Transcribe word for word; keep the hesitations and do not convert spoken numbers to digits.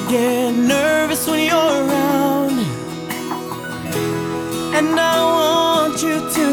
get nervous when you're around, and I want you to